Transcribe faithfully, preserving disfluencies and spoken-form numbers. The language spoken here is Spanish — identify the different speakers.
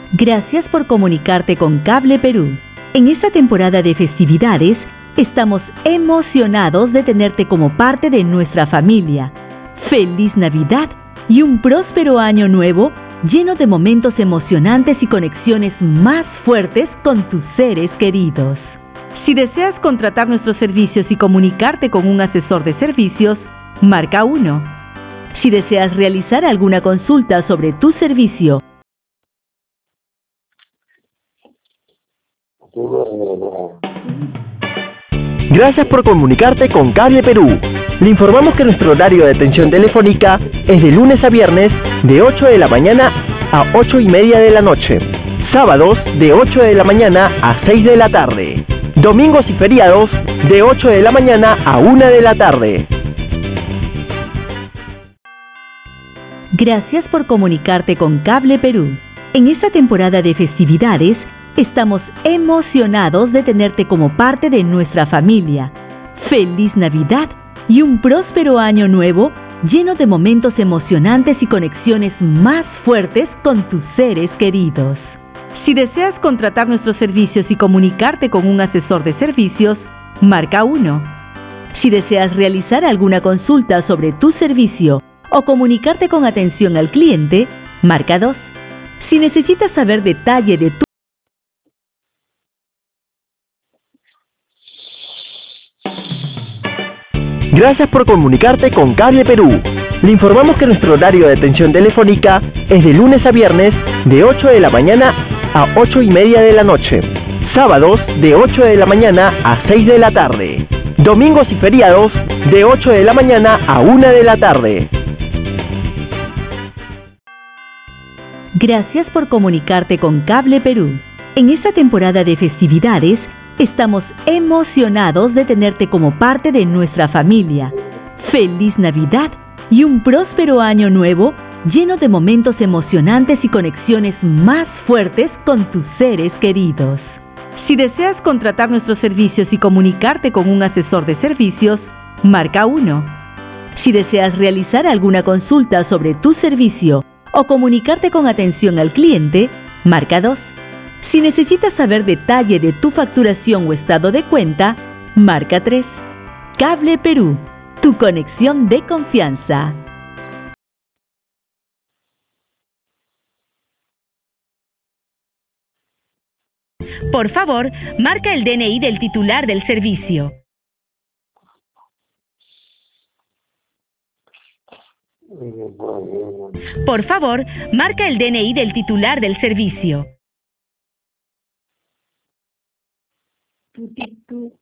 Speaker 1: Gracias por comunicarte con Cable Perú. En esta temporada de festividades, estamos emocionados de tenerte como parte de nuestra familia. ¡Feliz Navidad y un próspero año nuevo lleno de momentos emocionantes y conexiones más fuertes con tus seres queridos! Si deseas contratar nuestros servicios y comunicarte con un asesor de servicios, marca uno. Si deseas realizar alguna consulta sobre tu servicio,
Speaker 2: Gracias por comunicarte con Cable Perú. Le informamos que nuestro horario de atención telefónica es de lunes a viernes de ocho de la mañana a ocho y media de la noche. Sábados de ocho de la mañana a seis de la tarde. Domingos y feriados de ocho de la mañana a una de la tarde.
Speaker 1: Gracias por comunicarte con Cable Perú. En esta temporada de festividades, estamos emocionados de tenerte como parte de nuestra familia. ¡Feliz Navidad y un próspero año nuevo lleno de momentos emocionantes y conexiones más fuertes con tus seres queridos! Si deseas contratar nuestros servicios y comunicarte con un asesor de servicios, marca uno. Si deseas realizar alguna consulta sobre tu servicio o comunicarte con atención al cliente, marca dos. Si necesitas saber detalle de tu
Speaker 2: Gracias por comunicarte con Cable Perú. Le informamos que nuestro horario de atención telefónica es de lunes a viernes de ocho de la mañana a ocho y media de la noche. Sábados de ocho de la mañana a seis de la tarde. Domingos y feriados de ocho de la mañana a una de la tarde.
Speaker 1: Gracias por comunicarte con Cable Perú. En esta temporada de festividades, estamos emocionados de tenerte como parte de nuestra familia. ¡Feliz Navidad y un próspero año nuevo lleno de momentos emocionantes y conexiones más fuertes con tus seres queridos! Si deseas contratar nuestros servicios y comunicarte con un asesor de servicios, marca uno. Si deseas realizar alguna consulta sobre tu servicio o comunicarte con atención al cliente, marca dos. Si necesitas saber detalle de tu facturación o estado de cuenta, marca tres. Cable Perú, tu conexión de confianza. Por favor, marca el D N I del titular del servicio. Por favor, marca el D N I del titular del servicio.